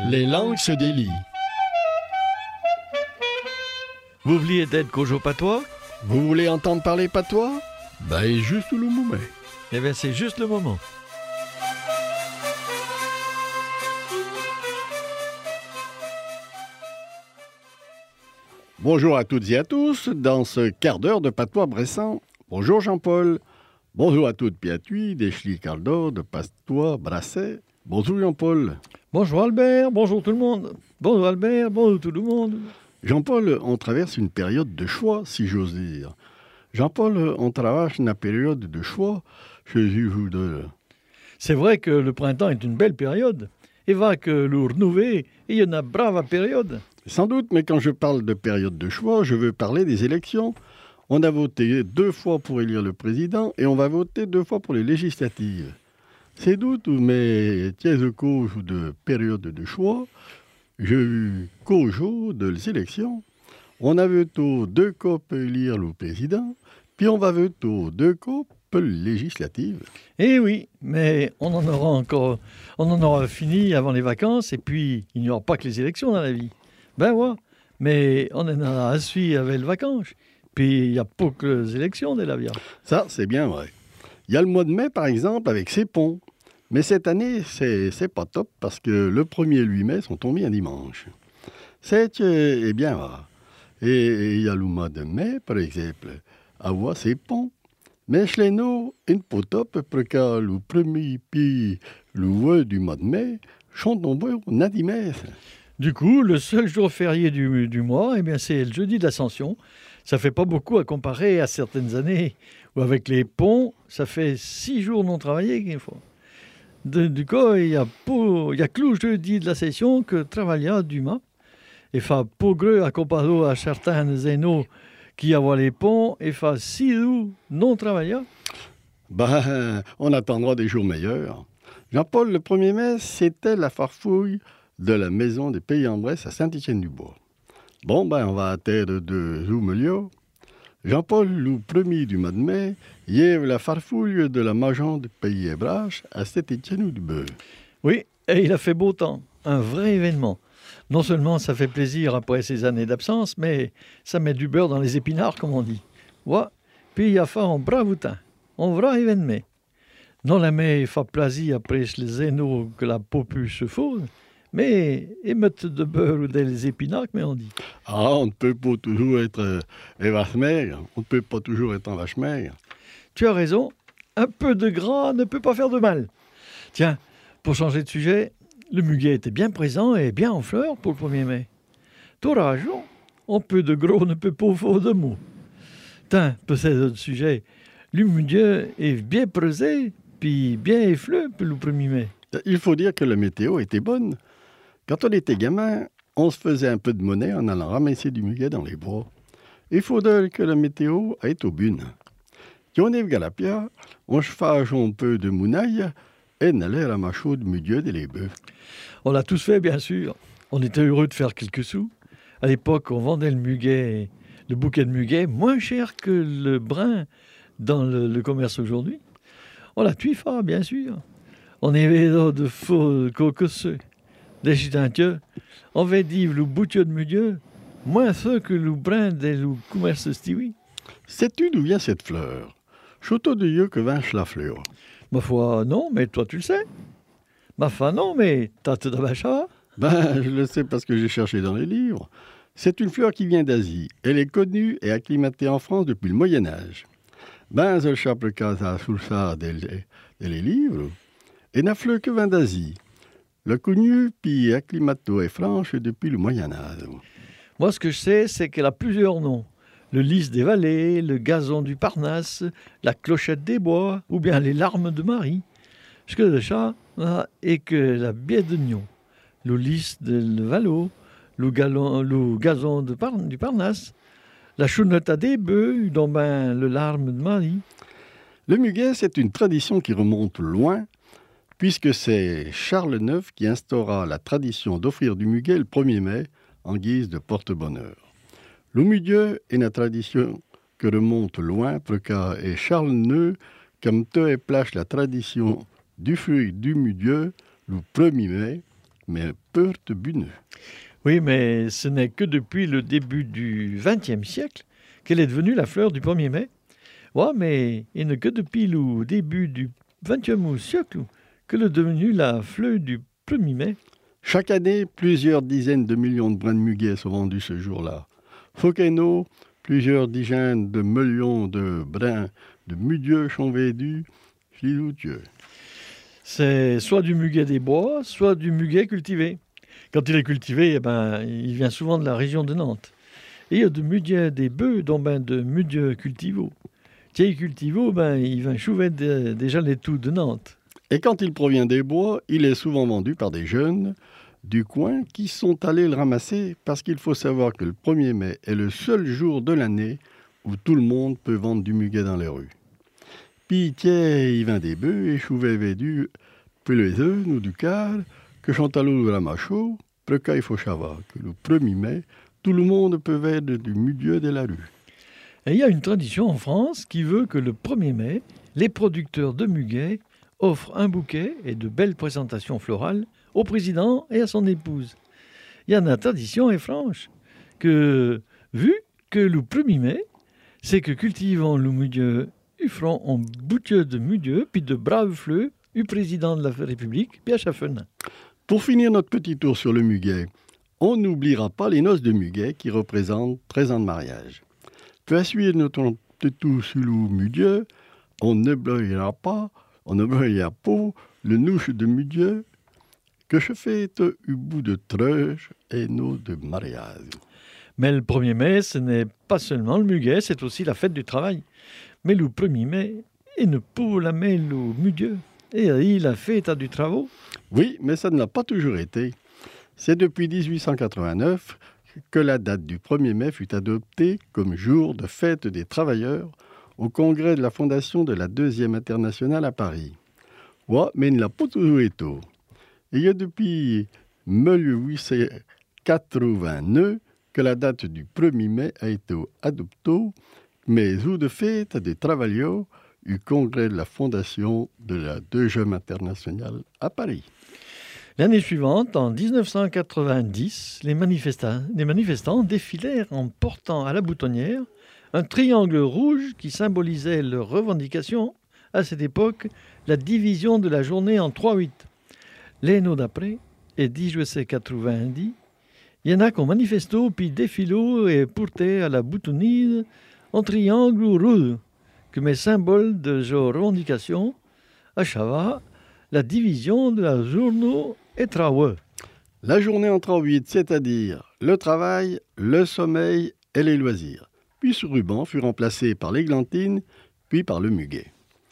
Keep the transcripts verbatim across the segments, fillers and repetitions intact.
Les langues se délient. Vous vouliez d'être Kojo Patois? Vous voulez entendre parler patois? Ben, juste le moment. Eh bien, c'est juste le moment. Bonjour à toutes et à tous dans ce quart d'heure de patois bressant. Bonjour Jean-Paul. Bonjour à toutes Piatui, d'Echli Caldor, de patois brasset. Bonjour Jean-Paul. Bonjour Albert, bonjour tout le monde. Bonjour Albert, bonjour tout le monde. Jean-Paul, on traverse une période de choix, si j'ose dire. Jean-Paul, on traverse une période de choix chez vous deux. C'est vrai que le printemps est une belle période. Et va que le renouvelé, il y en a brave période. Sans doute, mais quand je parle de période de choix, je veux parler des élections. On a voté deux fois pour élire le président et on va voter deux fois pour les législatives. C'est doute, mais tiens cause de période de choix, j'ai eu Kojo de les élections. On a voté deux fois pour élire le président, puis on va voter deux fois pour les législatives. Eh oui, mais on en aura encore, on en aura fini avant les vacances, et puis il n'y aura pas que les élections dans la vie. Ben ouais, mais on en a à suivre avec les vacances. Puis il n'y a pas que les élections de la vie. Ça, c'est bien vrai. Il y a le mois de mai, par exemple, avec ses ponts. Mais cette année, c'est, c'est pas top parce que le premier et le huit mai sont tombés un dimanche. C'est euh, eh bien rare. Et il y a le mois de mai, par exemple, avoir ses ponts. Mais chez nous, une pas top parce que le premier puis le huit du mois de mai sont tombés au dimanche. Du coup, le seul jour férié du, du mois, eh bien, c'est le jeudi de l'Ascension. Ça fait pas beaucoup à comparer à certaines années où avec les ponts, ça fait six jours non travaillés quelquefois. De, du coup, il y a pour, il y a que le jeudi de la session que travailla Dumas. Et fa pas greu à comparer à certains zénos qui avaient les ponts et fa six jours non travaillés. Ben, on attendra des jours meilleurs. Jean-Paul, le premier mai, c'était la farfouille de la maison des Pays-en-Bresse à Saint-Étienne-du-Bois. Bon, ben, on va à terre de Zoumelio. Jean-Paul, le premier du mois de mai, il y a la farfouille de la maison des Pays-en-Bresse à Saint-Étienne-du-Bois. Oui, et il a fait beau temps. Un vrai événement. Non seulement ça fait plaisir après ces années d'absence, mais ça met du beurre dans les épinards, comme on dit. Ouais, puis il y a fait un brave temps. Un vrai événement. Non la mais il fait plaisir après les zénos que la popu se fout, mais ils mettent de beurre ou des épinards, mais on dit. Ah, on ne peut pas toujours être euh, vache maigre. On ne peut pas toujours être en vache maigre. Tu as raison. Un peu de gras ne peut pas faire de mal. Tiens, pour changer de sujet, le muguet était bien présent et bien en fleurs pour le premier mai. Tu as raison. Un peu de gros ne peut pas faire de mots. Tiens, pour ce autre sujet, le muguet est bien pesé puis bien effleué pour le premier mai. Il faut dire que la météo était bonne. Quand on était gamin, on se faisait un peu de monnaie en allant ramasser du muguet dans les bois. Il faut dire que la météo est au bune. Quand on est galapia, on se fâche un peu de mounaille et on allait ramasser du muguet et les bœufs. On l'a tous fait, bien sûr. On était heureux de faire quelques sous. À l'époque, on vendait le muguet, le bouquet de muguet, moins cher que le brin dans le, le commerce aujourd'hui. On l'a tué fort, bien sûr. On avait là de faux cocosseux. Des chitanteux, on va dire le bouquet de muguet, moins ça que le brin du commerce stiwi. Sais-tu d'où vient cette fleur? Château de Dieu que vinche la fleur. Ma foi, non, mais toi tu le sais. Ma foi, non, mais t'as tout d'achat. Ben, je le sais parce que j'ai cherché dans les livres. C'est une fleur qui vient d'Asie. Elle est connue et acclimatée en France depuis le Moyen-Âge. Ben, je chape le cas à sous ça dans les livres. Et n'a fleur que vient d'Asie. Le connu puis acclimato est franche depuis le Moyen-Âge. Moi, ce que je sais, c'est qu'elle a plusieurs noms. Le lys des vallées, le gazon du Parnasse, la clochette des bois, ou bien les larmes de Marie. Ce que le chat est que la bière de Nyon, le lys de Valo, le, galon, le gazon de Par, du Parnasse, la chounetta des bœufs, dont ben le larme de Marie. Le muguet, c'est une tradition qui remonte loin, puisque c'est Charles neuf qui instaura la tradition d'offrir du muguet le premier mai en guise de porte-bonheur. Le muguet est une tradition que remonte loin, parce que Charles neuf, comme te et plage la tradition du fruit du muguet le premier mai, mais porte buneux. Oui, mais ce n'est que depuis le début du vingtième siècle qu'elle est devenue la fleur du premier mai. Ouais, mais il n'est que depuis le début du vingtième siècle qu'elle est devenue la fleur du premier mai. Chaque année, plusieurs dizaines de millions de brins de muguet sont vendus ce jour-là. Fokeno, plusieurs dizaines de millions de brins de muguet sont vendus. Filoutieux. C'est soit du muguet des bois, soit du muguet cultivé. Quand il est cultivé, eh ben, il vient souvent de la région de Nantes. Et il y a du muguet des bœufs, dont ben de muguet cultivo. Tiens, cultivo, ben, il vient chouver de, déjà les tout de Nantes. Et quand il provient des bois, il est souvent vendu par des jeunes du coin qui sont allés le ramasser parce qu'il faut savoir que le premier mai est le seul jour de l'année où tout le monde peut vendre du muguet dans les rues. Puis tiens, il vend des bœufs et chouvet vendu puis les œufs ou du car que Chantalou de la Macho, le cas il faut savoir que le premier mai, tout le monde peut vendre du muguet de la rue. Et il y a une tradition en France qui veut que le premier mai, les producteurs de muguet offrent un bouquet et de belles présentations florales au président et à son épouse. Il y a une tradition est franche que, vu que le premier mai, c'est que cultivant le muguet, ils feront un bouquet de muguet puis de braves fleurs du président de la République, Pierre Chaffenin. Pour finir notre petit tour sur le muguet, on n'oubliera pas les noces de muguet qui représentent treize ans de mariage. Pour assurer notre tout sur le muguet, on ne bloquera pas, on ne bloquera pas le nouche de muguet que je fête au bout de trèche et nos de mariage. Mais le premier mai, ce n'est pas seulement le muguet, c'est aussi la fête du travail. Mais le premier mai, il ne peut la mettre le muguet. Et il la fête du travail. Oui, mais ça ne l'a pas toujours été. C'est depuis dix-huit cent quatre-vingt-neuf que la date du premier mai fut adoptée comme jour de fête des travailleurs au congrès de la fondation de la Deuxième Internationale à Paris. Ouais, mais il ne l'a pas toujours été. Il y a depuis mille huit cent quatre-vingt-neuf que la date du premier mai a été adoptée, mais jour de fête des travailleurs du congrès de la fondation de la Deuxième Internationale à Paris. L'année suivante, en dix-neuf cent quatre-vingt-dix, les manifestants, les manifestants défilèrent en portant à la boutonnière un triangle rouge qui symbolisait leur revendication, à cette époque, la division de la journée en trois huit. L'année d'après, et dix-huit cent quatre-vingt-dix, il y en a qui ont manifesté puis défilé et porté à la boutonnière un triangle rouge, comme symbole de leur revendication, à savoir la division de la journée et travail. La journée en trois-huit, c'est-à-dire le travail, le sommeil et les loisirs. Puis ce ruban fut remplacé par l'églantine, puis par le muguet.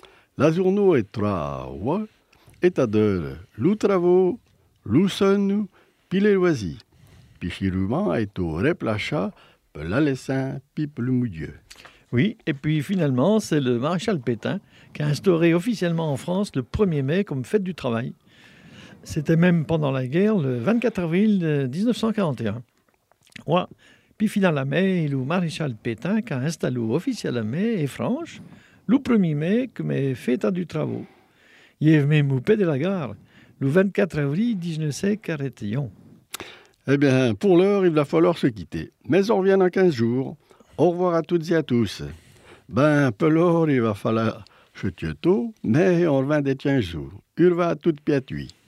La journée est travail, c'est-à-dire le travail, le son, puis les loisirs. Puis ce ruban a été remplacé par la laissin, puis par le muguet. Oui, et puis finalement, c'est le maréchal Pétain qui a instauré officiellement en France le premier mai comme fête du travail. C'était même pendant la guerre, le vingt-quatre avril dix-neuf cent quarante et un. Ouais. Puis finalement, le maréchal Pétain qui a installé officiellement et franche le premier mai comme fête du travail. Il est même au Pays de la Gare, le vingt-quatre avril dix-neuf cent quarante et un. Eh bien, pour l'heure, il va falloir se quitter. Mais on revient dans quinze jours. Au revoir à toutes et à tous. Ben, pelor, il va falloir se tuer tôt, mais on revient des quinze jours. Il va à toute piatui.